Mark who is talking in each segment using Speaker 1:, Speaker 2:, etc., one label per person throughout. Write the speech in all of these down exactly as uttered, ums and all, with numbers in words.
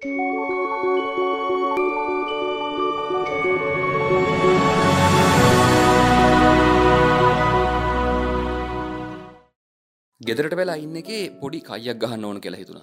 Speaker 1: ගෙදරට වෙලා ඉන්න එකේ පොඩි කයියක් ගහන්න ඕන කියලා හිතුණා.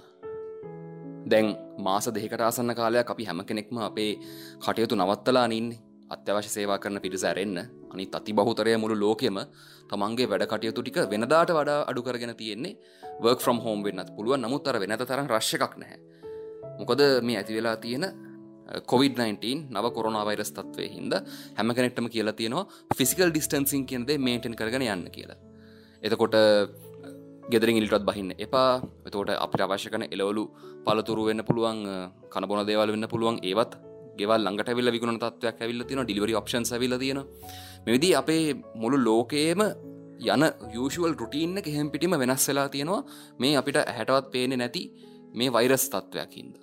Speaker 1: දැන් මාස දෙකකට ආසන්න කාලයක් අපි හැම කෙනෙක්ම අපේ කටයුතු නවත්තලා ඉන්නේ. අත්‍යවශ්‍ය සේවා කරන පිරිස ඇරෙන්න. අනිත් අතිබහුතරය මුළු ලෝකෙම තමන්ගේ වැඩ කටයුතු ටික වෙනදාට වඩා අඩු කරගෙන තියෙන්නේ. work from home වෙන්නත් පුළුවන්. නමුත් අර වෙනත තරම් රෂ් එකක් නැහැ. මොකද මේ ඇති වෙලා තියෙන කොවිඩ් නයින්ටීන් නව කොරෝනා වෛරස් තත්ත්වයේ හින්දා හැම කෙනෙක්ටම කියලා තියෙනවා ෆිසිකල් ඩිස්ටන්සින් කියන දේ මේන්ටේන් කරගෙන යන්න කියලා. එතකොට ගෙදරින් එළියටවත් බහින්න එපා. එතකොට අපිට අවශ්‍ය කරන එළවලු පළතුරු වෙන්න පුළුවන්, කන බොන දේවල් වෙන්න පුළුවන්. ඒවත් ගෙවල් ළඟට ඇවිල්ලා විකුණන තත්ත්වයක් ඇවිල්ලා තියෙනවා. ඩිලිවරි ඔප්ෂන්ස් ඇවිල්ලා තියෙනවා. මේ විදිහේ අපේ මුළු ලෝකයේම යන යූෂුවල් රුටීන් එක හැම පිටිම වෙනස් වෙලා තියෙනවා. මේ අපිට ඇහැටවත් පේන්නේ නැති මේ වෛරස් තත්ත්වයක් හින්දා.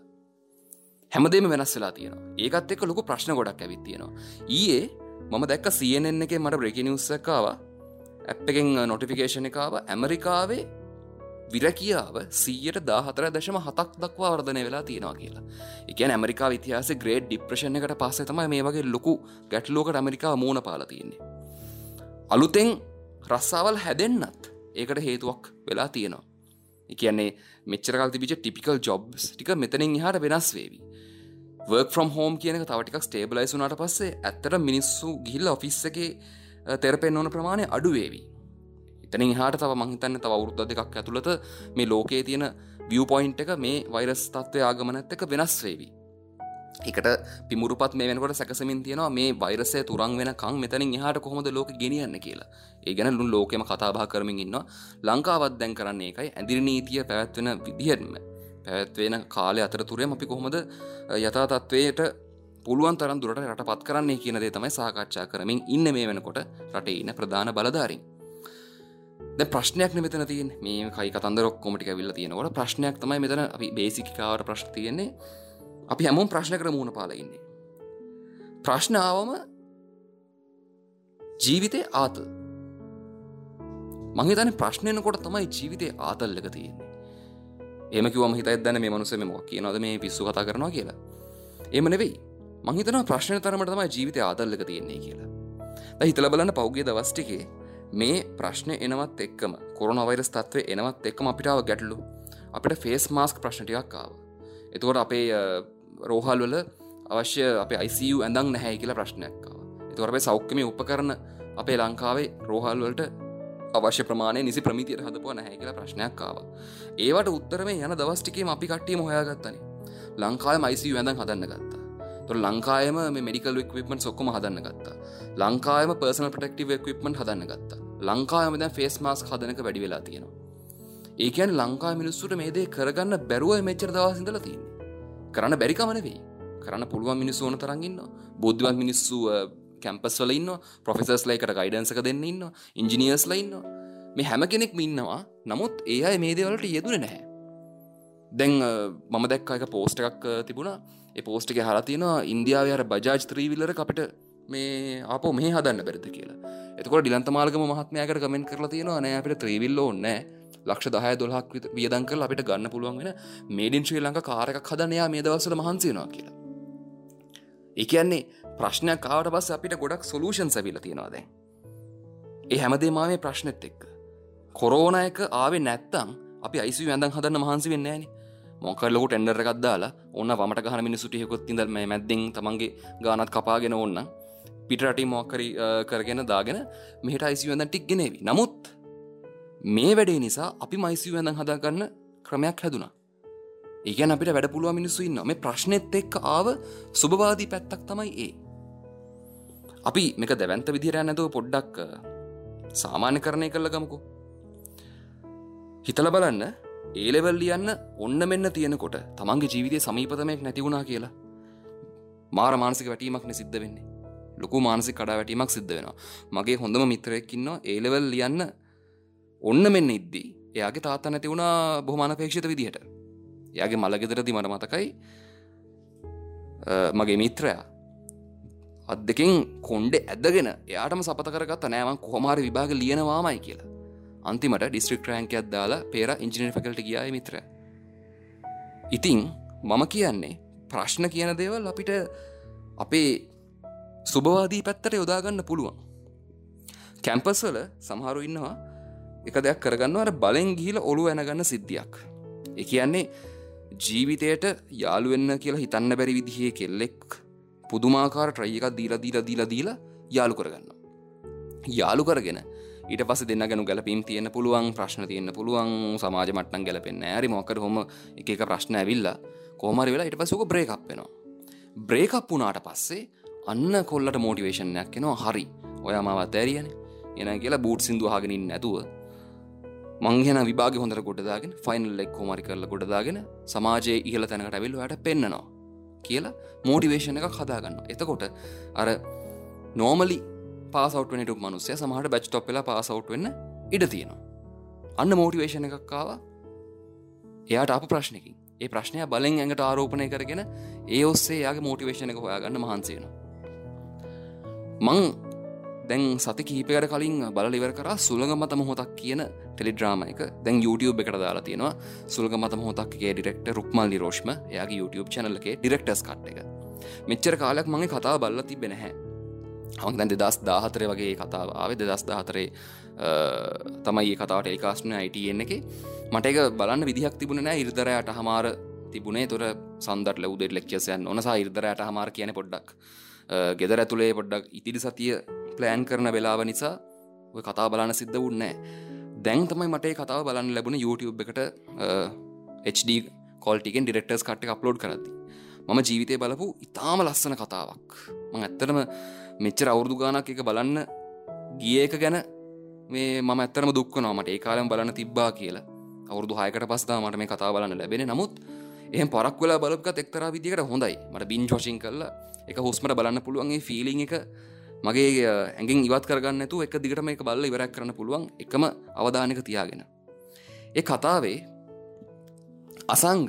Speaker 1: හැමදේම වෙනස් වෙලා තියෙනවා. ඒකත් එක්ක ලොකු ප්‍රශ්න ගොඩක් ඇවිත් තියෙනවා. ඊයේ මම දැක්ක C N N එකේ මට බ්‍රේකින් නිවුස් එකක් ආවා. ඇප් එකෙන් නොටිෆිකේෂන් එක ආවා. ඇමරිකාවේ විරකියාව සියයට දාහතර දශම හතක් දක්වා වර්ධනය වෙලා තියෙනවා කියලා. ඒ කියන්නේ ඇමරිකාවේ ඉතිහාසයේ ග්‍රේට් ડિප්‍රෙෂන් එකට පස්සේ තමයි මේ වගේ ලොකු ගැටලුවකට ඇමරිකාව මුහුණ පාලා තියෙන්නේ. අලුතෙන් රස්සාවල් හැදෙන්නත් ඒකට හේතුවක් වෙලා තියෙනවා. ඒ කියන්නේ මෙච්චර කාල තිබිච්ච ටිපිකල් ජොබ්ස් ටික මෙතනින් එහාට වෙනස් වෙවි. work from home කියන එක තව ටිකක් ස්ටේබලයිස් වුණාට පස්සේ ඇත්තට මිනිස්සු ගිහිල්ලා ඔෆිස් එකේ තෙරපෙන්න ඕන ප්‍රමාණය අඩු වේවි. එතනින් එහාට තව මං හිතන්නේ තව අවුරුදු දෙකක් ඇතුළත මේ ලෝකයේ තියෙන view point එක මේ වෛරස් තත්ත්වයේ ආගමනත් එක්ක වෙනස් වෙවි. ඒකට පිමුරුපත් මේ වෙනකොට සැකසෙමින් තියෙනවා මේ වෛරසය තුරන් වෙනකන් මෙතනින් එහාට කොහොමද ලෝකෙ ගෙනියන්නේ කියලා. ඒ ගැන ලුණු ලෝකෙම කතා බහ කරමින් ඉන්නවා. ලංකාවත් දැන් කරන්නේ ඒකයි. ඇඳිරි නීතිය පැවැත්වෙන විදිහෙම පැවැත්වෙන කාලය අතරතුරේම අපි කොහොමද යථා තත්ත්වයට පුළුවන් තරම් දුරට රටපත් කරන්නේ කියන දේ තමයි සාකච්ඡා කරමින් ඉන්නේ මේ වෙනකොට රටේ ඉන්න ප්‍රධාන බලධාරීන්. දැන් ප්‍රශ්නයක් නෙ මෙතන තියෙන්නේ. මේ කයි කතන්දර ඔක්කොම ටික ඇවිල්ලා තියෙනකොට ප්‍රශ්නයක් තමයි මෙතන අපි බේසික් කාවට ප්‍රශ්න තියෙන්නේ. අපි හැමෝම ප්‍රශ්නකට මුහුණ පාලා ඉන්නේ. ප්‍රශ්න ආවම ජීවිතේ ආතල්. මං හිතන්නේ ප්‍රශ්න එනකොට තමයි ජීවිතේ ආතල් එක තියෙන්නේ. එහෙම කිව්වම හිතයිද දැන් මේ මිනිස්සු මේ මොකක් කියනවද මේ පිස්සු කතා කරනවා කියලා. එහෙම නෙවෙයි. මං හිතනවා ප්‍රශ්න තරමට තමයි ජීවිතේ ආතල් එක තියෙන්නේ කියලා. දැන් හිතලා බලන්න පෞගිය දවස් ටිකේ මේ ප්‍රශ්න එනවත් එක්කම කොරෝනා වෛරස් තත්ත්වය එනවත් එක්කම අපිට ආව ගැටලු. අපිට ෆේස් මාස්ක් ප්‍රශ්න ටිකක් ආවා. එතකොට අපේ රෝහල් වල අවශ්‍ය අපේ I C U ඇඳන් නැහැ කියලා ප්‍රශ්නයක් ආවා. එතකොට අපේ සෞඛ්‍යමය උපකරණ අපේ ලංකාවේ රෝහල් වලට අවශ්‍ය ප්‍රමාණය නිසි ප්‍රමිතියට හදපුවා නැහැ කියලා ප්‍රශ්නයක් ආවා. ඒවට උත්තර මේ යන දවස් ටිකේම අපි කට්ටියම හොයාගත්තානේ. ලංකාවේම I C U ඇඳන් හදන්න ගත්තා. එතකොට ලංකාවේම මේ මෙඩිකල් ඉක්විප්මන්ට්ස් ඔක්කොම හදන්න ගත්තා. ලංකාවේම පර්සනල් ප්‍රොටෙක්ටිව් ඉක්විප්මන්ට් හදන්න ගත්තා. ලංකාවේම දැන් ෆේස් මාස්ක් හදන එක වැඩි වෙලා තියෙනවා. ඒ කියන්නේ ලංකාවේ මිනිස්සුන්ට මේ දේ කරගන්න බැරුව මෙච්චර දවස් ඉඳලා තියෙන්නේ. කරන්න බැරි කම නෙවෙයි. කරන්න පුළුවන් මිනිස්සු ඕන තරම් ඉන්නවා. බුද්ධිමත් මිනිස්සු කැම්පස් වල ඉන්නවා. ප්‍රොෆෙසර්ස්ලා එකට ගයිඩන්ස් එක දෙන්න ඉන්නවා. ඉන්ජිනියර්ස්ලා ඉන්නවා. මේ හැම කෙනෙක්ම ඉන්නවා. නමුත් ඒ අය මේ දේ වලට යෙදුනේ නැහැ. දැන් මම දැක්ක එක පෝස්ට් එකක් තිබුණා. ඒ පෝස්ට් එකේ අහලා තියෙනවා ඉන්දියාවේ අර බජාජ් ත්‍රී වීලර් එක අපිට මේ ආපහු මෙහෙ හදන්න බැරිද කියලා. එතකොට ඩිලන්ත මාල්ගම මහත්මයාකට කමෙන්ට් කරලා තියෙනවා නෑ අපිට ත්‍රී වීල් ඕනේ නෑ. ලක්ෂ දහය දොළහක් වියදම් කරලා අපිට ගන්න පුළුවන් වෙන made in Sri Lanka car එකක් හදන්න යා මේ දවස්වල මහන්සි වෙනවා කියලා. ඒ කියන්නේ ප්‍රශ්නයක් ආවට පස්සේ අපිට ගොඩක් සොලියුෂන්ස් ඇවිල්ලා තියෙනවා දැන්. ඒ හැමදේම ආවේ ප්‍රශ්නෙත් එක්ක. කොරෝනා එක ආවේ නැත්තම් අපි I C U ඇඳන් හදන්න මහන්සි වෙන්නේ නෑනේ. මොකක් හරි ලොකු ටෙන්ඩර් එකක් දාලා ඕන වමට ගහන මිනිස්සු ටිකකුත් ඉඳලා මේ මැද්දෙන් තමන්ගේ ගානත් කපාගෙන ඕනනම් පිට රටින් මොකක් හරි කරගෙන දාගෙන මෙහෙට I C U ඇඳන් ටික ගෙනේවි. නමුත් මේ වැඩේ නිසා අපි I C U ඇඳන් හදාගන්න ක්‍රමයක් හැදුනා. ඒ කියන්නේ අපිට වැඩ පුළුවන් මිනිස්සු ඉන්නවා. මේ ප්‍රශ්නෙත් එක්ක ආව සුබවාදී පැත්තක් තමයි ඒ. අපි මේක දැවැන්ත විදිහට යන්නේ නැතුව පොඩ්ඩක් සාමාන්‍යකරණය කරලා ගමුකෝ. හිතලා බලන්න ඒ ලෙවල් ලියන්න ඔන්න මෙන්න තියෙනකොට තමන්ගේ ජීවිතයේ සමීපතමයක් නැති වුණා කියලා. මාර මානසික වැටීමක් නේ සිද්ධ වෙන්නේ. ලොකු මානසික කඩාවැටීමක් සිද්ධ වෙනවා. මගේ හොඳම මිත්‍රයෙක් ඉන්නවා ඒ ලෙවල් ලියන්න ඔන්න මෙන්න ඉද්දි එයාගේ තාත්තා නැති වුණා බොහොම අනපේක්ෂිත විදිහට. එයාගේ මල ගෙදරදී මට මතකයි මගේ මිත්‍රයා අත් දෙකෙන් කොණ්ඩේ ඇදගෙන එයාටම සපත කරගත්තා නෑ මං කොහොම හරි විභාග ලියනවාමයි කියලා. අන්තිමට ඩිස්ට්‍රික්ට් රෑන්ක් එකක් දාලා පේරා ඉන්ජිනියරින් ෆැකල්ටි ගියා ඒ මිත්‍රයා. ඉතින් මම කියන්නේ ප්‍රශ්න කියන දේවල් අපිට අපේ සුබවාදී පැත්තට යොදාගන්න පුළුවන්. කැම්පස් වල සමහරු ඉන්නවා එක දෙයක් කරගන්නවා අර බලෙන් ගිහිලා ඔළුව ඇනගන්න සිද්ධියක්. ඒ කියන්නේ ජීවිතයට යාළු වෙන්න කියලා හිතන්න බැරි විදිහේ කෙල්ලෙක් පුදුමාකාර try එකක් දීලා දීලා දීලා දීලා යාළු කරගන්නවා. යාළු කරගෙන ඊට පස්සේ දෙන්න ගැන ගැලපීම් තියෙන්න පුළුවන්, ප්‍රශ්න තියෙන්න පුළුවන්, සමාජ මට්ටම් ගැලපෙන්නේ නැහැ. හරි මොකක්ද කොහොම එක එක ප්‍රශ්න ඇවිල්ලා කොහොම හරි වෙලා ඊට පස්සේ උක බ්‍රේක් අප් වෙනවා. බ්‍රේක් අප් වුණාට පස්සේ අන්න කොල්ලට මොටිවේෂන් එකක් එනවා. හරි. ඔයා මාව අතෑරියනේ. එනං කියලා බූට් සින්දු අහගෙන ඉන්නේ නැතුව මං එන විභාගේ හොඳට කොට දාගෙන ෆයිනල් එක කොහොම හරි කරලා කොට දාගෙන සමාජයේ ඉහළ තැනකට ඇවිල්ලා ඔයාට පෙන්නනවා කියලා මොටිවේෂන් එකක් හදා ගන්නවා. එතකොට අර normally පාස් අවුට් වෙන ටුක් මිනිස්සයා සමහරට බැච් ටොප් වෙලා පාස් අවුට් වෙන්න ඉඩ තියෙනවා. අන්න මොටිවේෂන් එකක් ආවා. එයාට ආපු ප්‍රශ්නකින්. ඒ ප්‍රශ්නය බලෙන් ඇඟට ආරෝපණය කරගෙන ඒ ඔස්සේ එයාගේ මොටිවේෂන් එක හොයාගන්න මහන්සි වෙනවා. මං දැන් සති කිහිපයකට කලින් බලලා ඉවර කරා සුළඟ මත මොහොතක් කියන ටෙලිඩ්‍රාමා එක. දැන් YouTube එකට දාලා තියෙනවා. සුළඟ මත මොහොතක් එකේ ඩිරෙක්ටර් රුක්මල් නිරෝෂ්ම එයාගේ YouTube channel එකේ ඩිරෙක්ටර්ස් කට් එක. මෙච්චර කාලයක් මම ඒ කතාව බලලා තිබ්බේ නැහැ. මම දැන් දෙදහස් දාහතර වගේ ඒ කතාව ආවේ. දෙදහස් දාහතරේ තමයි මේ කතාව ටෙලිකාස්ට් වුණේ I T N එකේ. මට ඒක බලන්න විදිහක් තිබුණේ නැහැ. ඉරිදරයට හමාර තිබුණේ. ඒතර සඳරට උදේට ලෙක්චර්ස් යන්න ඕන. සා ඉරිදරයට හමාර කියන්නේ පොඩ්ඩක් ගෙදර ඇතුලේ පොඩ්ඩක් ඉතිරි සතිය ප්ලෑන් කරන වෙලාව නිසා ඔය කතාව බලන්න සිද්ධ වුණේ නැහැ. දැන් තමයි මට මේ කතාව බලන්න ලැබුණේ YouTube එකට H D quality එකෙන් directors cut එක අප්ලෝඩ් කරද්දී. මම ජීවිතේ බලපු ඉතාම ලස්සන කතාවක්. මම ඇත්තටම මෙච්චර අවුරුදු ගාණක් එක බලන්න ගිය එක ගැන මේ මම ඇත්තටම දුක් වෙනවා. මට ඒ කාලෙම බලන්න තිබ්බා කියලා. අවුරුදු හයකට පස්සේ තමයි මට මේ කතාව බලන්න ලැබෙන්නේ. නමුත් එහෙන් පරක් වෙලා බලපුවත් එක්තරා විදිහකට හොඳයි. මට බින්ජ් වොචින් කරලා ඒක හුස්මට බලන්න පුළුවන්. ඒ ෆීලිං එක මගේ ඇඟෙන් ඉවත් කරගන්න නැතුව එක දිගට මේක බලලා ඉවරයක් කරන්න පුළුවන් එකම අවධානයක තියාගෙන. ඒ කතාවේ අසංග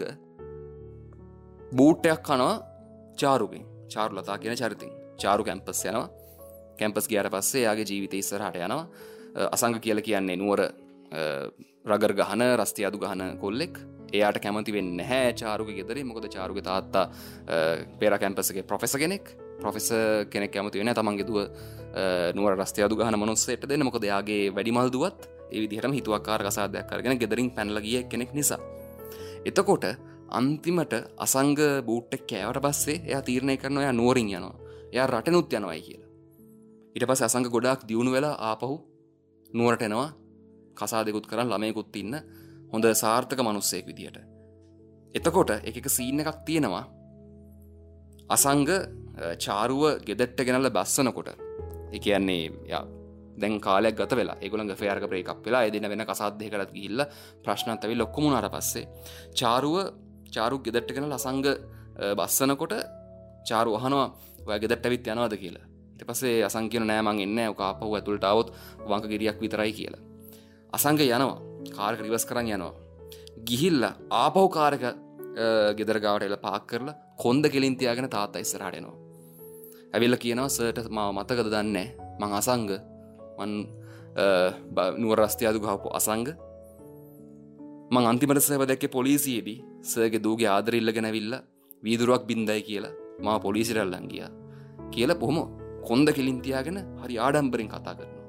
Speaker 1: බූට් එකක් කනවා චාරුගෙන්. චාරුලතා කියන චරිතෙන්. චාරු කැම්පස් යනවා. කැම්පස් ගියාට පස්සේ එයාගේ ජීවිතේ ඉස්සරහට යනවා. අසංග කියලා කියන්නේ නුවර රගර් ගහන, රස්තියාදු ගහන කොල්ලෙක්. එයාට කැමති වෙන්නේ නැහැ චාරුගේ ගෙදරින්. මොකද චාරුගේ තාත්තා පේරා කැම්පස් එකේ ප්‍රොෆෙසර් කෙනෙක්. ප්‍රොෆෙසර් කෙනෙක් කැමති වෙන්නේ නැහැ තමන්ගේ දුව නුවර රස්තියාදු ගහන මනුස්සයෙක්ට දෙන්න. මොකද එයාගේ වැඩිමල් දුවත් ඒ විදිහටම හිතුවක්කාර කසාදයක් අරගෙන ගෙදරින් පැනලා ගිය කෙනෙක් නිසා. එතකොට අන්තිමට අසංග බූට් එක කෑවට පස්සේ එයා තීරණය කරනවා එයා නුවරින් යනවා. එයා රටෙනුත් යනවායි කියලා. ඊට පස්සේ අසංග ගොඩාක් දියුණු වෙලා ආපහු නුවරට එනවා. කසාදෙකුත් කරන් ළමයෙකුත් ඉන්න හොඳ සාර්ථක මිනිස්සෙක් විදියට. එතකොට එක එක සීන් එකක් තියෙනවා. අසංග චාරුව ගෙදරට ගෙනල්ලා බස්සනකොට ඒ කියන්නේ යා දැන් කාලයක් ගත වෙලා ඒගොල්ලන්ගේ ෆෙයාර් එක බ්‍රේක් අප් වෙලා ඒ දින වෙන කසාද දෙකකට ගිහිල්ලා ප්‍රශ්නත් ඇවිල්ලා ඔක්කොම උනාට පස්සේ චාරුව චාරු ගෙදරට ගෙනල්ලා අසංග බස්සනකොට චාරු අහනවා ඔයා ගෙදරට ඇවිත් යනවද කියලා. ඊට පස්සේ අසංග කියනවා නෑ මං එන්නේ නෑ. ඔක ආපහු ඇතුළට ආවොත් වංක ගිරියක් විතරයි කියලා. අසංග යනවා. කාර් එක රිවර්ස් කරන් යනවා. ගිහිල්ලා ආපහු කාර් එක ගෙදර ගාවට එලා පාක් කරලා කොන්ද කෙලින් තියාගෙන තාත්තා ඉස්සරහට එනවා. ඇවිල්ලා කියනවා සර්ට මාව මතකද දන්නේ නැහැ. මං අසංග මං නුවර රස්තියාදු ගහපු අසංග. මං අන්තිමට සර්ව දැක්කේ පොලිසියේදී සර්ගේ දූගේ ආදර ඉල්ලගෙන ඇවිල්ලා වීදුරුවක් බින්දයි කියලා මාව පොලිසියට අල්ලන් ගියා කියලා බොහොම කොන්ද කෙලින් තියාගෙන හරි ආඩම්බරෙන් කතා කරනවා.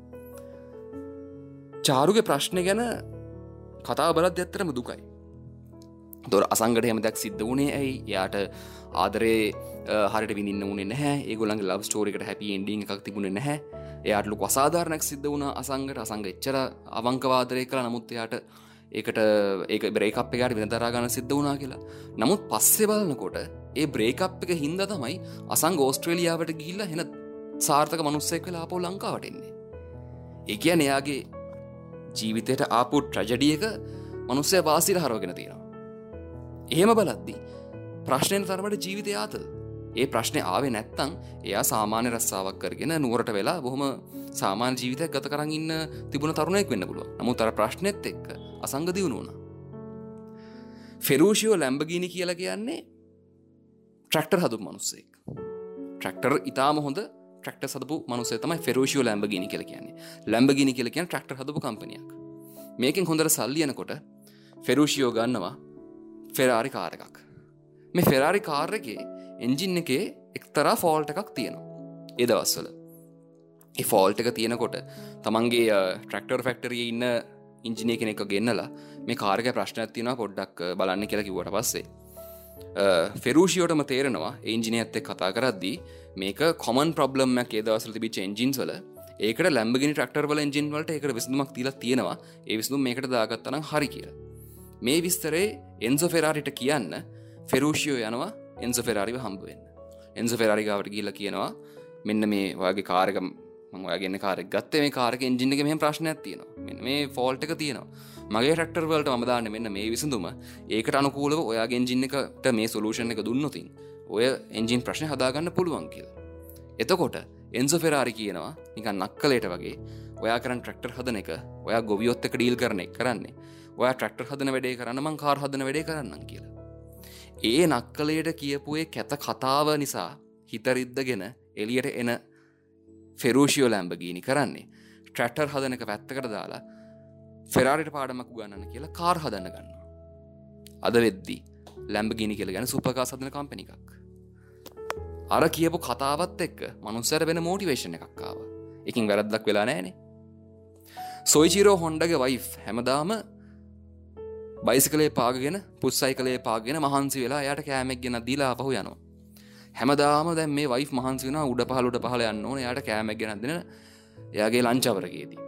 Speaker 1: චාරුගේ ප්‍රශ්නේ ගැන කතාව බලද්දී ඇත්තටම දුකයි. දොර අසංගට හැම දෙයක් සිද්ධ වුණේ ඇයි? එයාට ආදරේ හරියට විඳින්න උනේ නැහැ. ඒගොල්ලන්ගේ ලව් ස්ටෝරි එකට හැපි එන්ඩින් එකක් තිබුණේ නැහැ. එයාට ලොකු අසාධාරණයක් සිද්ධ වුණා අසංගට. අසංග එච්චර අවංකව ආදරේ කළා. නමුත් එයාට ඒකට ඒක බ්‍රේක් අප් එකකට වෙන දරා ගන්න සිද්ධ වුණා කියලා. නමුත් පස්සේ බලනකොට ඒ බ්‍රේක් අප් එක හින්දා තමයි අසංග ඕස්ට්‍රේලියාවට ගිහිල්ලා එන සාර්ථක මිනිස්සෙක් වෙලා ආපහු ලංකාවට එන්නේ. ඒ කියන්නේ එයාගේ ජීවිතයට ආපු ට්‍රැජඩි එක මිනිස්සයා වාසියට හරවගෙන තියෙනවා. එහෙම බලද්දී ප්‍රශ්නෙන තරමට ජීවිතය ආතල්. ඒ ප්‍රශ්නේ ආවේ නැත්තම් එයා සාමාන්‍ය රස්සාවක් කරගෙන නුවරට වෙලා බොහොම සාමාන්‍ය ජීවිතයක් ගත කරන් ඉන්න තිබුණ තරුණයෙක් වෙන්න පුළුවන්. නමුත් අර ප්‍රශ්නෙත් එක්ක අසංග දියුණු වුණා. ෆෙරූෂියෝ ලැම්බර්ගිනි කියලා කියන්නේ ට්‍රැක්ටර් හදපු මිනිස්සෙක්. ට්‍රැක්ටර් ඉතාම හොඳ ට්‍රැක්ටර් හදපු මිනිස්සෙක් තමයි ෆෙරූෂියෝ ලැම්බර්ගිනි කියලා කියන්නේ. ලැම්බර්ගිනි කියලා කියන්නේ ට්‍රැක්ටර් හදපු කම්පැනියක්. මේකෙන් හොඳට සල්ලි යනකොට ෆෙරූෂියෝ ගන්නවා ෆෙරාරි කාර් එකක්. මේ ෆෙරාරි කාර් එකේ එන්ජින් එකේ එක්තරා ෆෝල්ට් එකක් තියෙනවා ඒ දවස්වල. ඒ ෆෝල්ට් එක තියෙනකොට තමන්ගේ ට්‍රැක්ටර් ෆැක්ටරියේ ඉන්න ඉංජිනේර කෙනෙක්ව ගෙන්නලා මේ කාර් එකේ ප්‍රශ්නයක් තියෙනවා පොඩ්ඩක් බලන්න කියලා කිව්වට පස්සේ ෆෙරූෂියෝටම තේරෙනවා ඒ ඉංජිනේරත් එක්ක කතා කරද්දී මේක කොමන් ප්‍රොබ්ලම් එකක් ඒ දවස්වල තිබිච්ච එන්ජින්ස් වල. ඒකට ලැම්බර්ගිනි ට්‍රැක්ටර් වල එන්ජින් වලට ඒකට විසඳුමක් තියලා තියෙනවා. ඒ විසඳුම මේකට දාගත්තා නම් හරි කියලා. මේ විස්තරේ එන්සෝ ෆෙරාරිට කියන්න ෆෙරූෂියෝ යනවා එන්සෝ ෆෙරාරිව හම්බ වෙන්න. එන්සෝ ෆෙරාරි ගාවට ගිහිල්ලා කියනවා මෙන්න මේ ඔයාගේ කාර් එක මම ඔයාගේ එන්නේ කාර් එක ගත්තේ මේ කාර් එකේ එන්ජින් එකේ මෙහෙම ප්‍රශ්නයක් තියෙනවා. මෙන්න මේ ෆෝල්ට් එක තියෙනවා. මගේ ට්‍රැක්ටර් වලට මම දාන්නේ මෙන්න මේ විසඳුම. ඒකට අනුකූලව ඔයාගේ එන්ජින් එකට මේ සොලියුෂන් එක දුන්නොත් ඔය එන්ජින් ප්‍රශ්නේ හදාගන්න පුළුවන් කියලා. එතකොට එන්සෝ ෆෙරාරි කියනවා නිකන් නක්කලයට වගේ ඔයා කරන් ට්‍රැක්ටර් හදන එක ඔයා ගොවියොත් එක්ක ඩීල් කරන එක කරන්නේ. ඔයා ට්‍රැක්ටර් හදන වැඩේ කරන්න මං කාර් හදන වැඩේ කරන්නම් කියලා. ඒ නක්කලයට කියපු ඒ කැත කතාව නිසා හිතරිද්දගෙන එළියට එන ෆෙරූෂියෝ ලැම්බර්ගිනි කරන්නේ ට්‍රැක්ටර් හදන එක පැත්තකට දාලා ෆෙරාරිට පාඩමක් උගන්වන්න කියලා කාර් හදන්න ගන්නවා. අද වෙද්දී ලැම්බර්ගිනි කියලා කියන්නේ සුපර් කාර්ස් හදන කම්පැනි එකක්. අර කියපු කතාවත් එක්ක මනුස්සයර වෙන මොටිවේෂන් එකක් ආවා. එකකින් වැරද්දක් වෙලා නැහනේ. සොයිචිරෝ හොන්ඩාගේ වයිෆ් හැමදාම බයිසිකලේ පාගගෙන පුස් සයිකලේ පාගගෙන මහන්සි වෙලා එයාට කෑමක් ගෙනත් දීලා ආපහු යනවා. හැමදාම දැන් මේ වයිෆ් මහන්සි වෙනවා උඩ පහළ උඩ පහළ යන්න ඕනේ එයාට කෑමක් ගෙනත් දෙන එයාගේ ලන්ච් අවර් එකේදී.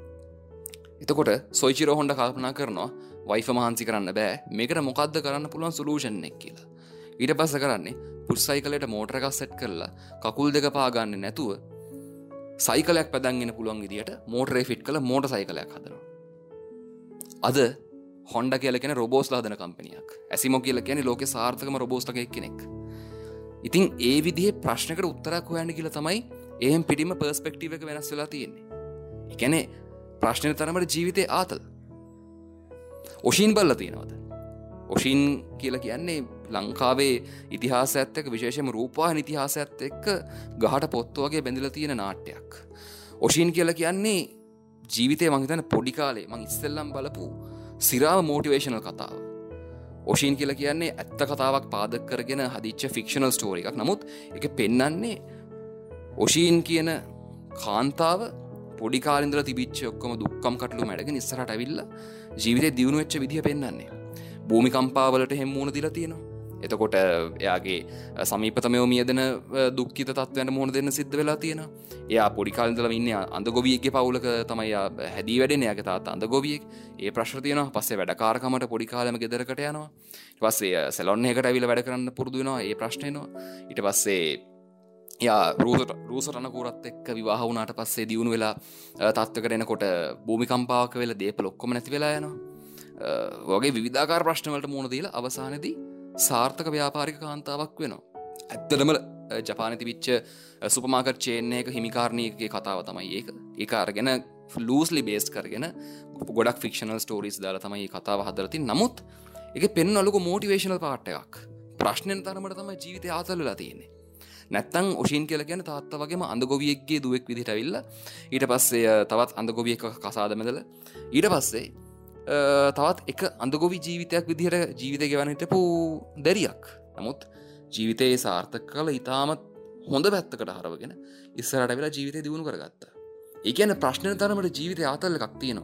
Speaker 1: එතකොට සොයිචිරෝ හොන්ඩා කල්පනා කරනවා වයිෆ් මහන්සි කරන්න බෑ මේකට මොකද්ද කරන්න පුළුවන් සොලියුෂන් එක කියලා. ඊට පස්සේ කරන්නේ පුස් සයිකලයට මෝටර එකක් සෙට් කරලා කකුල් දෙක පාගන්නේ නැතුව සයිකලයක් පැදන් එන්න පුළුවන් විදියට මෝටරේ ෆිට කරලා මෝටර් සයිකලයක් හදනවා. අද හොන්ඩා කියලා කියන රොබෝස්ලා හදන කම්පැනියක්. ඇසිමෝ කියලා කියන්නේ ලෝකේ සාර්ථකම රොබෝස්ලා කෙනෙක්. ඉතින් ඒ විදිහේ ප්‍රශ්නකට උත්තරයක් හොයන්න කියලා තමයි එහෙම් පිටින්ම පර්ස්පෙක්ටිව් එක වෙනස් වෙලා තියෙන්නේ. ඒ කියන්නේ ප්‍රශ්නෙට තරමට ජීවිතේ ආතල්. ඔෂින් බල්ලා තියෙනවද? ඔෂින් කියලා කියන්නේ ලංකාවේ ඉතිහාසයත් එක්ක විශේෂයෙන්ම රූපවාහිනි ඉතිහාසයත් එක්ක ගහට පොත්තු වගේ බැඳලා තියෙන නාට්‍යයක්. ඔෂින් කියලා කියන්නේ ජීවිතේ මං හිතන්නේ පොඩි කාලේ මං ඉස්සෙල්ලම බලපු සිරාව මොටිවේෂනල් කතාව. ඔෂින් කියලා කියන්නේ ඇත්ත කතාවක් පාදක කරගෙන හදිච්ච ෆික්ෂනල් ස්ටෝරි එකක්. නමුත් ඒක පෙන්වන්නේ ඔෂින් කියන කාන්තාව පොඩි කාලේ ඉඳලා තිබිච්ච ඔක්කොම දුක්ඛම් කටළු මැඩගෙන ඉස්සරහට ඇවිල්ලා ජීවිතේ දියුණු වෙච්ච විදිය පෙන්වන්නේ. භූමිකම්පාවලට හැම මුහුණ දීලා තියෙනවා. එතකොට එයාගේ සමීපතමයෝ මියදෙන දුක්ඛිත තත්ත්වයන්ට මුහුණ දෙන්න සිද්ධ වෙලා තියෙනවා. එයා පොඩි කාලේ ඉඳලා ඉන්නේ අඳගොවියෙක්ගේ පවුලක තමයි හැදී වැඩෙන්නේ. එයාගේ තාත්තා අඳගොවියෙක්. ඒ ප්‍රශ්න තියෙනවා. පස්සේ වැඩකාරකමට පොඩි කාලෙම ගෙදරකට යනවා. ඊට පස්සේ සැලොන් එකකට ඇවිල්ලා වැඩ කරන්න පුරුදු වෙනවා. ඒ ප්‍රශ්න එනවා. ඊට පස්සේ යා රූසට රූසට අනකූරත් එක්ක විවාහ වුණාට පස්සේ දියුණු වෙලා තත්ත්වයකට එනකොට භූමිකම්පාවක වෙලා දේපල ඔක්කොම නැති වෙලා යනවා. වගේ විවිධාකාර ප්‍රශ්න වලට මුහුණ දීලා අවසානයේදී සාර්ථක ව්‍යාපාරික කාන්තාවක් වෙනවා. ඇත්තටම ජපානයේ තිබිච්ච සුපර් මාකට් චේන් එකක හිමිකාරණියකගේ කතාව තමයි ඒක. ඒක අරගෙන ලූස්ලි බේස්ඩ් කරගෙන ගොඩක් ෆික්ෂනල් ස්ටෝරීස් දාලා තමයි මේ කතාව හදලා තින්නේ. නමුත් ඒකේ පෙන්වන ලොකු මොටිවේෂනල් පාර්ට් එකක්. ප්‍රශ්නෙන් තරමට තමයි ජීවිතය ආතල් වෙලා තියෙන්නේ. නැත්තම් ඔෂින් කියලා කියන්නේ තාත්තා වගේම අඳගොවියෙක්ගේ දුවෙක් විදිහට ඇවිල්ලා ඊට පස්සේ තවත් අඳගොවියෙක් කසාද මැදලා ඊට පස්සේ තවත් එක අඳගොවි ජීවිතයක් විදිහට ජීවිතය ගෙවන්න හිටපු දැරියක්. නමුත් ජීවිතයේ සාර්ථක කළ ඉතාමත් හොඳ පැත්තකට හරවගෙන ඉස්සරහට වෙලා ජීවිතය දියුණු කරගත්තා. ඒ කියන්නේ ප්‍රශ්නෙන තරමට ජීවිතයේ ආතල් එකක් තියෙනවා.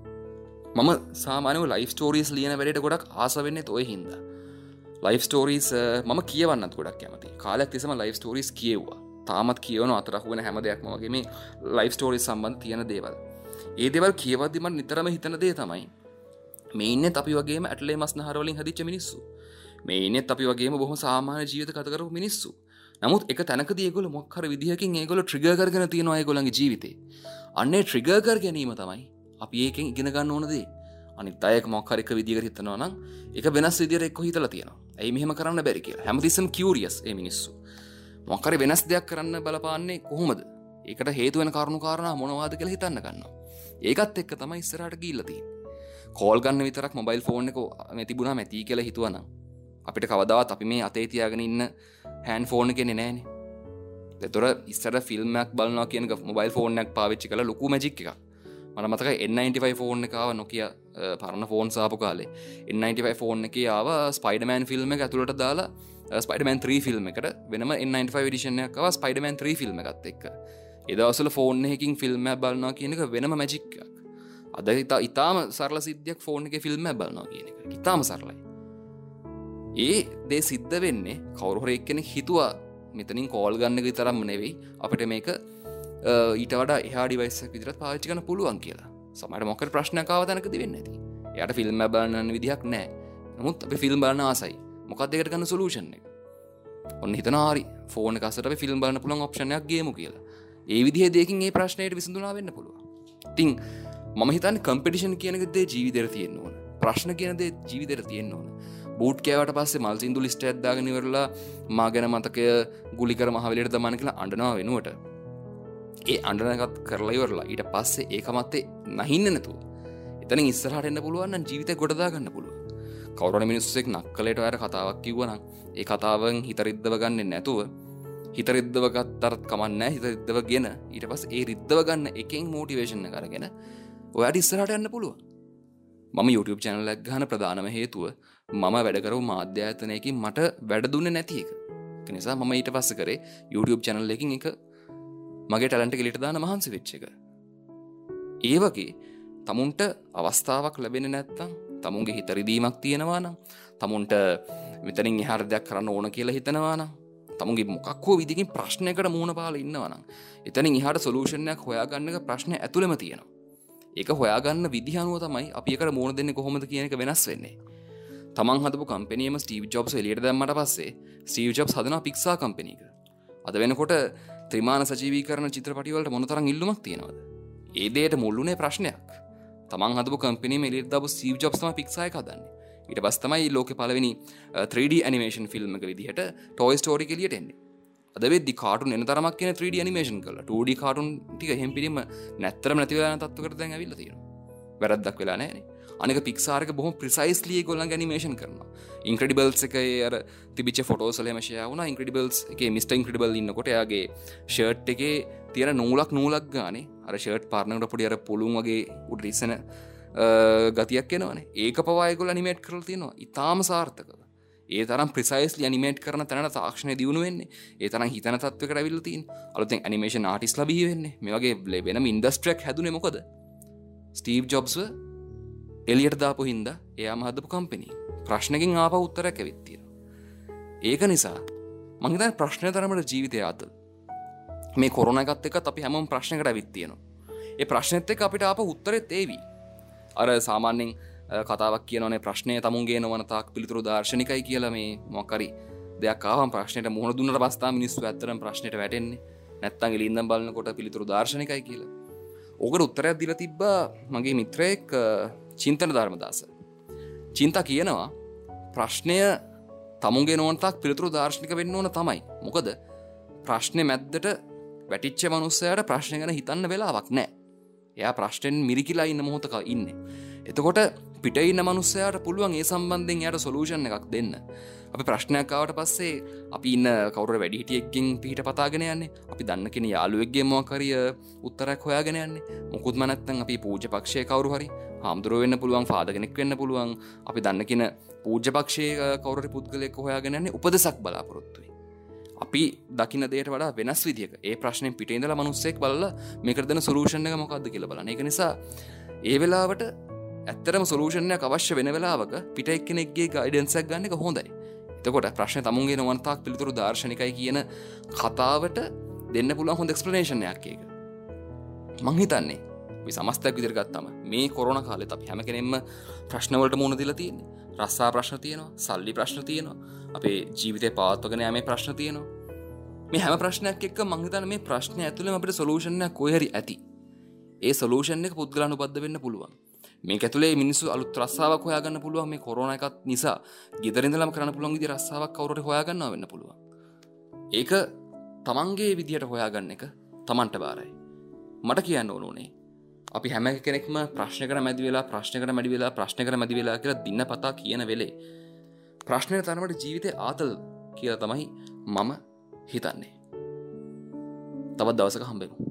Speaker 1: මම සාමාන්‍යව ලයිෆ් ස්ටෝරීස් ලියන වැඩේට ගොඩක් ආස වෙන්නේ ඔය හින්දා. ලයිෆ් ස්ටෝරීස් මම කියවන්නත් ගොඩක් කැමතියි. කාලයක් තිස්සම ලයිෆ් ස්ටෝරීස් කියෙව්වා. තාමත් කියවන අතරක් වෙන හැම දෙයක්ම වගේ මේ ලයිෆ් ස්ටෝරීස් සම්බන්ධ තියෙන දේවල්. ඒ දේවල් කියවද්දි මම නිතරම හිතන දේ තමයි මේ ඉන්නේ අපි වගේම ඇටලේ මස්නහර වලින් හදිච්ච මිනිස්සු. මේ ඉන්නේ අපි වගේම බොහොම සාමාන්‍ය ජීවිත ගත කරපු මිනිස්සු. නමුත් එක තැනකදී ඒගොල්ලෝ මොකක් හරි විදිහකින් ඒගොල්ලෝ ට්‍රිගර් කරගෙන තියෙනවා ඒගොල්ලන්ගේ ජීවිතේ. අන්නේ ට්‍රිගර් කර ගැනීම තමයි අපි ඒකෙන් ඉගෙන ගන්න ඕන දේ. අනිත් අය මොකක් හරි එක විදිහකට හිතනවා නම් ඒක වෙනස් විදිහට එක්ක හිතලා තියෙනවා. ඇයි මෙහෙම කරන්න බැරි කියලා. හැමතිස්සෙම කියුරියස් මේ මිනිස්සු. මොකක් හරි වෙනස් දෙයක් කරන්න බලපාන්නේ කොහොමද? ඒකට හේතු වෙන කරුණු කාරණා මොනවද කියලා හිතන්න ගන්නවා. ඒකත් එක්ක තමයි ඉස්සරහට ගිහිල්ලා තියෙන්නේ. කෝල් ගන්න විතරක් මොබයිල් ෆෝන් එක මේ තිබුණාම ඇති කියලා හිතුවනම් අපිට කවදාවත් අපි මේ අතේ තියාගෙන ඉන්න හෑන්ඩ් ෆෝන් එකේ නෑනේ. ඒතර ඉස්සර ෆිල්ම් එකක් බලනවා කියන එක මොබයිල් ෆෝන් එකක් පාවිච්චි කරලා ලොකු මැජික් එකක්. මට මතකයි එන් නයින්ටි ෆයිව් ෆෝන් එක ආව Nokia පරණ ෆෝන්ස් ආපු කාලේ එන් නයින්ටි ෆයිව් ෆෝන් එකේ ආව ස්පයිඩර්මෑන් ෆිල්ම් එක ඇතුළට දාලා ස්පයිඩර්මෑන් ත්‍රී ෆිල්ම් එකට වෙනම එන් නයින්ටි ෆයිව් එඩිෂන් එකක් ආවා ස්පයිඩර්මෑන් ත්‍රී ෆිල්ම් එකත් එක්ක. ඒ දවස්වල ෆෝන් එකකින් ෆිල්ම් එකක් බලනවා කියන එක වෙනම මැජික් එකක්. අද ඉතාම සරල සිද්ධියක් ෆෝන් එකේ ෆිල්ම් එකක් බලනවා කියන එක. ඉතාම සරලයි. ඒ දේ සිද්ධ වෙන්නේ කවුරු හරි එක්කෙනෙක් හිතුවා මෙතනින් කෝල් ගන්න එක විතරක්ම නෙවෙයි අපිට මේක ඊට වඩා එහා ඩිවයිස් එකක් විදිහට පාවිච්චි කරන්න පුළුවන් කියලා. සමහරට මොකද ප්‍රශ්නයක් ආව තැනකදී වෙන්නේ නැති. එයාට ෆිල්ම් එක බලන්න විදිහක් නැහැ. නමුත් අපි ෆිල්ම් බලන්න ආසයි. මොකක්ද ඒකට ගන්න සොලියුෂන් එක? ඔන්න හිතනවා හරි ෆෝන් එක අස්සට අපි ෆිල්ම් බලන්න පුළුවන් ඔප්ෂන් එකක් ගේමු කියලා. ඒ විදිහේ දෙයකින් මේ ප්‍රශ්නයට විසඳුමක් වෙන්න පුළුවන්. ඉතින් මම හිතන්නේ කම්පිටිෂන් කියන එක දේ ජීවිතේට තියෙන්න ඕන. ප්‍රශ්න කියන දේ ජීවිතේට තියෙන්න ඕන. බූට් කෑවට පස්සේ මල් සින්දු ලිස්ට් එකක් දාගෙන ඉවරලා මා ගැන මතකය ගුලිකර මහවැලියට දාන්න කියලා අඬනවා වෙනුවට ඒ අඬන එකත් කරලා ඉවරලා ඊට පස්සේ ඒක මැත්තේ නැහින්න නැතුව එතනින් ඉස්සරහට එන්න පුළුවන් නම් ජීවිතේ ගොඩ දා ගන්න පුළුවන්. කවුරු හරි මිනිස්සු එක්ක නක්කලයට ඔයාලා කතාවක් කිව්වනම් ඒ කතාවෙන් හිත රිද්දව ගන්නෙ නැතුව හිත රිද්දව ගත්තරත් කමක් නැහැ හිත රිද්දව ගෙන ඊට පස්සේ ඒ රිද්දව ගන්න එකෙන් මොටිවේෂන් එක අරගෙන ඔයාට ඉස්සරහට යන්න පුළුවන්. මම YouTube channel එකක් ගන්න ප්‍රධානම හේතුව මම වැඩ කරපු මාධ්‍ය ආයතනයකින් මට වැඩ දුන්නේ නැති එක. ඒ නිසා මම ඊට පස්සේ කරේ YouTube channel එකකින් එක මගේ ටැලන්ට් එක එළියට දාන්න මහන්සි වෙච්ච එක. ඒ වගේ තමුන්ට අවස්ථාවක් ලැබෙන්නේ නැත්නම් තමුන්ගේ හිත රිදීමක් තියෙනවා නම් තමුන්ට මෙතනින් එහාට දෙයක් කරන්න ඕන කියලා හිතනවා නම් තමුන්ගේ මොකක් හෝ විදිහකින් ප්‍රශ්නයකට මුහුණ පාලා ඉන්නවා නම් එතනින් එහාට සොලියුෂන් එකක් හොයාගන්න එක ප්‍රශ්නේ ඇතුළෙම තියෙනවා. ඒක හොයාගන්න විදිහ අනුව තමයි අපි එකට මුහුණ දෙන්නේ කොහොමද කියන එක වෙනස් වෙන්නේ. තමන් හදපු කම්පැනියම ස්ටීව් ජොබ්ස් එළියට දැම්මට පස්සේ ස්ටීව් ජොබ්ස් හදනවා පික්සා කම්පැනි එක. අද වෙනකොට ත්‍රිමාන සජීවීකරණ චිත්‍රපටි වලට මොන තරම් ඉල්ලුමක් තියෙනවද? ඒ දෙයට මුල්ුනේ ප්‍රශ්නයක්. තමන් හදපු කම්පැනියම එළියට දාපු ස්ටීව් ජොබ්ස් තමයි පික්සා එක හදන්නේ. ඊට පස්සේ තමයි ලෝකේ පළවෙනි ත්‍රී ඩී ඇනිමේෂන් ෆිල්ම් එක විදිහට ටොයි ස්ටෝරි එක එළියට එන්නේ. අද වෙද්දි කාටුන් එන තරමක් කියන ත්‍රී ඩී ඇනිමේෂන් කරලා ටූ ඩී කාටුන් ටික එහෙම් පිළිම නැත්තරම නැති වෙලා යන තත්ත්වයකට දැන් ඇවිල්ලා තියෙනවා. වැරද්දක් වෙලා නැහැනේ. අනික පික්සාර් එක බොහොම ප්‍රිසයිස්ලි ඒගොල්ලන්ගේ ඇනිමේෂන් කරනවා. ඉන්ක්‍රෙඩිබල්ස් එකේ අර තිබිච්ච ෆොටෝස් වල එහෙම ෂෙයා වුණා. ඉන්ක්‍රෙඩිබල්ස් එකේ මිස්ටර් ඉන්ක්‍රෙඩිබල් ඉන්නකොට එයාගේ ෂර්ට් එකේ තියෙන නූලක් නූලක් ගානේ අර ෂර්ට් පාර්ට්නර්ට පොඩි අර පොළුන් වගේ උඩ ඉස්සන ගතියක් එනවනේ. ඒක පවා ඒගොල්ලෝ ඇනිමේට් කරලා තියෙනවා. ඊටාම සාර්ථකව. ඒ තරම් ප්‍රිසයිස්ලි ඇනිමේට් කරන තැනට තාක්ෂණය දියුණු වෙන්නේ. ඒ තරම් හිතන තත්වයකට ඇවිල්ලා තියෙන්නේ. අලුතෙන් ඇනිමේෂන් ආටිස්ට්ලා බිහි වෙන්නේ. මේ වගේ වෙනම ඉන්ඩස්ට්‍රියක් හැදුනේ මොකද? ස්ටීව් ජොබ්ස්ව එලියට දාපු හින්දා එයාම හදපු කම්පැනි. ප්‍රශ්නකින් ආපහු උත්තරයක් ඇවිත් තියෙනවා. ඒක නිසා මම හිතන්නේ ප්‍රශ්න තරමට ජීවිතය ආත මේ කොරෝනා එකත් එක්කත් අපි හැමෝම ප්‍රශ්නයකට ඇවිත් තියෙනවා. ඒ ප්‍රශ්නෙත් එක්ක අපිට ආපහු උත්තරෙත් ඒවි. අර සාමාන්‍යයෙන් කතාවක් කියනවනේ ප්‍රශ්නය තමුන්ගේ නොවන තාක් පිළිතුරු දාර්ශනිකයි කියලා. මේ මොකක් හරි දෙයක් ආවම ප්‍රශ්නෙට මුහුණ දුන්නට පස්සේ තමයි මිනිස්සු ඇත්තටම ප්‍රශ්නෙට වැටෙන්නේ. නැත්තම් එළින්දම් බලනකොට පිළිතුරු දාර්ශනිකයි කියලා. ඕකට උත්තරයක් දීලා තිබ්බා මගේ මිත්‍රයෙක් චින්තන ධර්මදාස. චින්තා කියනවා ප්‍රශ්නය තමුන්ගේ නොවන තාක් පිළිතුරු දාර්ශනික වෙන්න ඕන තමයි. මොකද ප්‍රශ්නේ මැද්දට වැටිච්ච මනුස්සයාට ප්‍රශ්න ගැන හිතන්න වෙලාවක් නැහැ. එයා ප්‍රශ්නෙන් මිරිකිලා ඉන්න මොහොතක ඉන්නේ. එතකොට පිටේ ඉන්න මනුස්සයාට පුළුවන් ඒ සම්බන්ධයෙන් එයාට සොලියුෂන් එකක් දෙන්න. අපි ප්‍රශ්නයක් ආවට පස්සේ අපි ඉන්න කවුරු හරි වැඩිහිටියෙක්ගෙන් පිට පතාගෙන යන්නේ. අපි දන්න කෙනෙක් යාළුවෙක්ගෙන් මොකක් හරි උත්තරයක් හොයාගෙන යන්නේ. මොකුත්ම නැත්නම් අපි පූජ්‍ය පක්ෂයේ කවුරු හරි හාමුදුරුවෝ වෙන්න පුළුවන්, ෆාදර් කෙනෙක් වෙන්න පුළුවන්. අපි දන්න කෙන පූජ්‍ය පක්ෂයේ කවුරු හරි පුද්ගලයෙක් හොයාගෙන යන්නේ උපදෙසක් බලාපොරොත්තු වෙයි. අපි දකින්න දෙයට වඩා වෙනස් විදියක ඒ ප්‍රශ්නෙන් පිටේ ඉඳලා මිනිස්සෙක් බලලා මේකට දෙන සොලියුෂන් එක මොකක්ද කියලා බලන්න. ඒක නිසා ඒ වෙලාවට ඇත්තටම සොලියුෂන් එකක් අවශ්‍ය වෙන වෙලාවක පිට එක්කෙනෙක්ගේ ගයිඩන්ස් එකක් ගන්න එක හොඳයි. එතකොට ප්‍රශ්නේ තමුන්ගේ නොවන තාක් පිළිතුරු දාර්ශනිකයි කියන කතාවට දෙන්න පුළුවන් හොඳ එක්ස්ප්ලනේෂන් එකක් ඒක. මං හිතන්නේ අපි සමස්තයක් විදිහට ගත්තාම මේ කොරෝනා කාලෙත් අපි හැම කෙනෙක්ම ප්‍රශ්න වලට මුහුණ දීලා තියෙන්නේ. රස්සා ප්‍රශ්න තියෙනවා, සල්ලි ප්‍රශ්න තියෙනවා, අපේ ජීවිතේ පවත්වාගෙන යාමේ ප්‍රශ්න තියෙනවා. මේ හැම ප්‍රශ්නයක් එක්ක මං හිතන්නේ මේ ප්‍රශ්නේ ඇතුළේම අපිට සොලියුෂන් එකක් කොහේ හරි ඇති. ඒ සොලියුෂන් එක පුද්ගලානුබද්ධ වෙන්න පුළුවන්. මේක ඇතුලේ මිනිස්සු අලුත් රස්සාවක් හොයාගන්න පුළුවන්. මේ කොරෝනා එකත් නිසා ගෙදර ඉඳලාම කරන්න පුළුවන් විදිහේ රස්සාවක් කවුරු හරි හොයාගන්නවා වෙන්න පුළුවන්. ඒක තමන්ගේ විදිහට හොයාගන්න එක තමන්ට බාරයි. මට කියන්න ඕන උනේ අපි හැම කෙනෙක්ම ප්‍රශ්නයකට මැදි වෙලා ප්‍රශ්නයකට මැදි වෙලා ප්‍රශ්නයකට මැදි වෙලා කියලා දිනපතා කියන වෙලේ ප්‍රශ්නේ තරමට ජීවිතේ ආතල් කියලා තමයි මම හිතන්නේ. තවත් දවසක හම්බෙමු.